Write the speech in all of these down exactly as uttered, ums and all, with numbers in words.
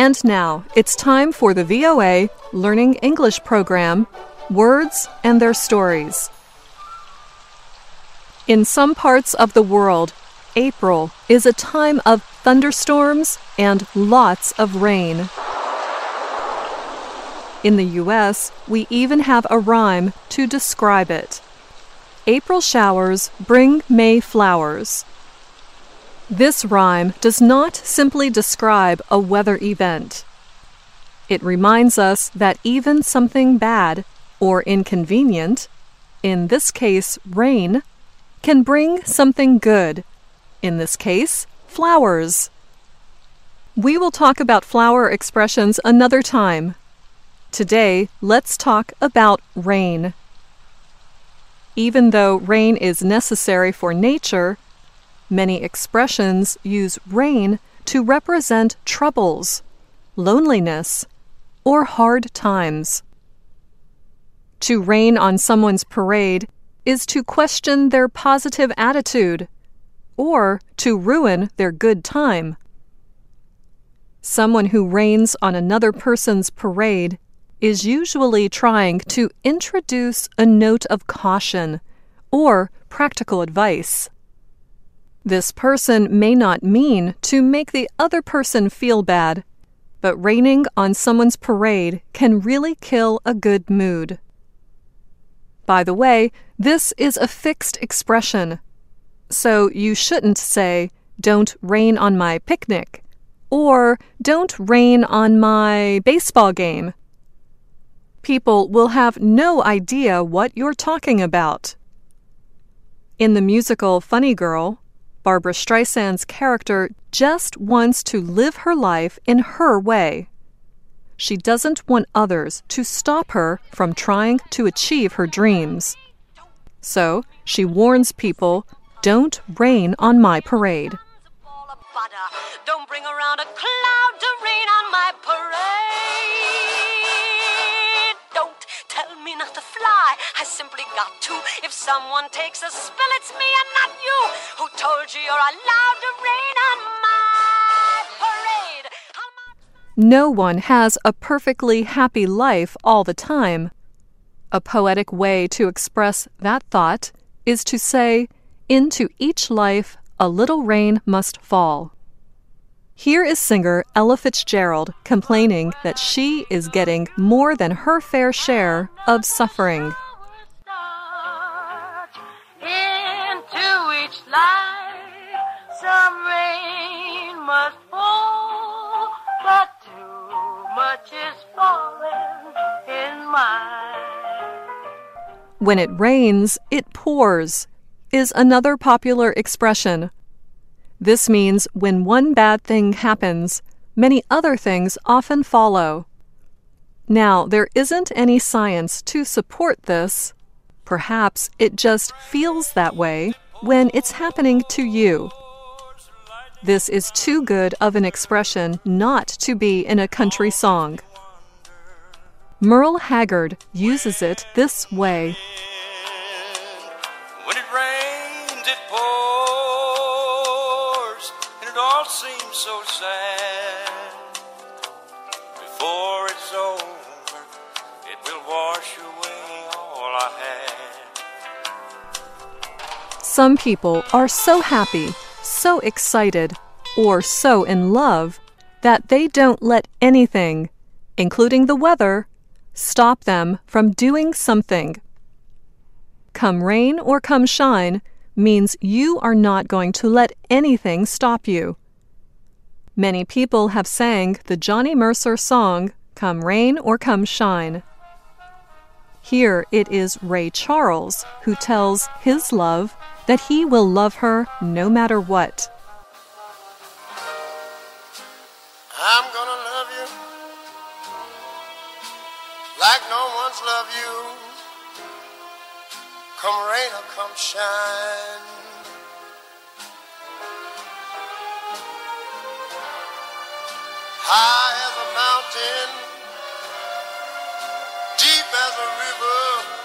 And now, it's time for the V O A Learning English program, Words and Their Stories. In some parts of the world, April is a time of thunderstorms and lots of rain. In the U S, we even have a rhyme to describe it. April showers bring May flowers. This rhyme does not simply describe a weather event. It reminds us that even something bad or inconvenient, in this case rain, can bring something good, in this case flowers. We will talk about flower expressions another time. Today, let's talk about rain. Even though rain is necessary for nature, many expressions use rain to represent troubles, loneliness, or hard times. To rain on someone's parade is to question their positive attitude or to ruin their good time. Someone who rains on another person's parade is usually trying to introduce a note of caution or practical advice. This person may not mean to make the other person feel bad, but raining on someone's parade can really kill a good mood. By the way, this is a fixed expression, so you shouldn't say, "Don't rain on my picnic," or "Don't rain on my baseball game." People will have no idea what you're talking about. In the musical Funny Girl, Barbra Streisand's character just wants to live her life in her way. She doesn't want others to stop her from trying to achieve her dreams. So she warns people, "Don't rain on my parade." Don't bring around a cloud to rain on my parade. Don't tell me not to fly, I simply got to. If someone takes a spill, it's me and not you. Who told you you're allowed to rain on my parade? No one has a perfectly happy life all the time. A poetic way to express that thought is to say, "Into each life a little rain must fall." Here is singer Ella Fitzgerald complaining that she is getting more than her fair share of suffering. Into each life some rain must fall, but too much is falling in mine. When it rains, it pours is another popular expression. This means when one bad thing happens, many other things often follow. Now, there isn't any science to support this. Perhaps it just feels that way when it's happening to you. This is too good of an expression not to be in a country song. Merle Haggard uses it this way. When it rains, it pours, and it all seems so sad. Before it's over, it will wash away all I had. Some people are so happy, so excited, or so in love that they don't let anything, including the weather, stop them from doing something. Come rain or come shine means you are not going to let anything stop you. Many people have sang the Johnny Mercer song, "Come Rain or Come Shine." Here it is Ray Charles who tells his love that he will love her no matter what. I'm gonna love you like no one's loved you. Come rain or come shine. High as a mountain, deep as a river.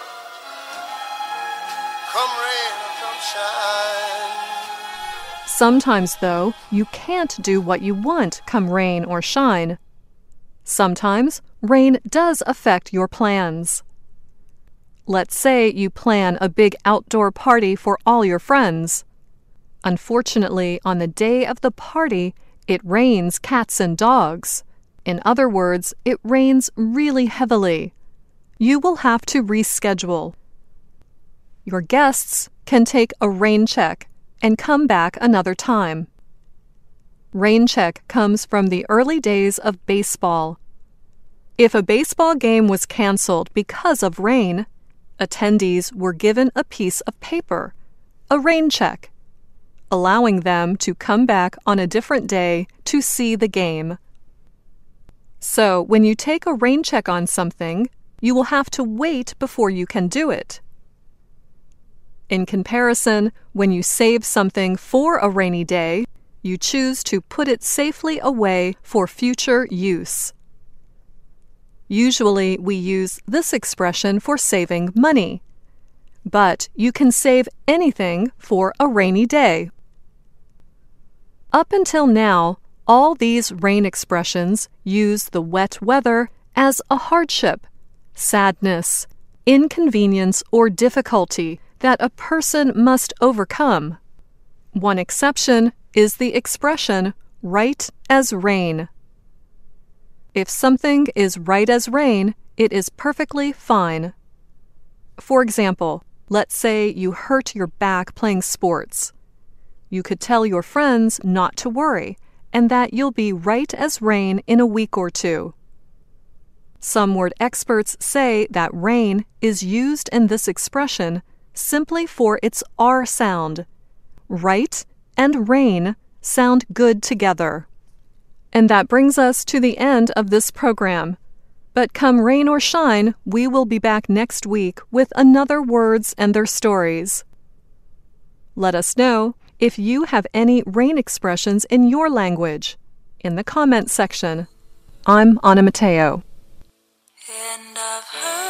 Come rain or come shine. Sometimes, though, you can't do what you want, come rain or shine. Sometimes rain does affect your plans. Let's say you plan a big outdoor party for all your friends. Unfortunately, on the day of the party, it rains cats and dogs. In other words, it rains really heavily. You will have to reschedule. Your guests can take a rain check and come back another time. Rain check comes from the early days of baseball. If a baseball game was canceled because of rain, attendees were given a piece of paper, a rain check, allowing them to come back on a different day to see the game. So, when you take a rain check on something, you will have to wait before you can do it. In comparison, when you save something for a rainy day, you choose to put it safely away for future use. Usually, we use this expression for saving money, but you can save anything for a rainy day. Up until now, all these rain expressions use the wet weather as a hardship, sadness, inconvenience, or difficulty that a person must overcome. One exception is the expression right as rain. If something is right as rain, it is perfectly fine. For example, let's say you hurt your back playing sports. You could tell your friends not to worry and that you'll be right as rain in a week or two. Some word experts say that rain is used in this expression simply for its R sound. Right and rain sound good together. And that brings us to the end of this program. But come rain or shine, we will be back next week with another words and their stories. Let us know if you have any rain expressions in your language in the comments section. I'm Anna Mateo. And I've heard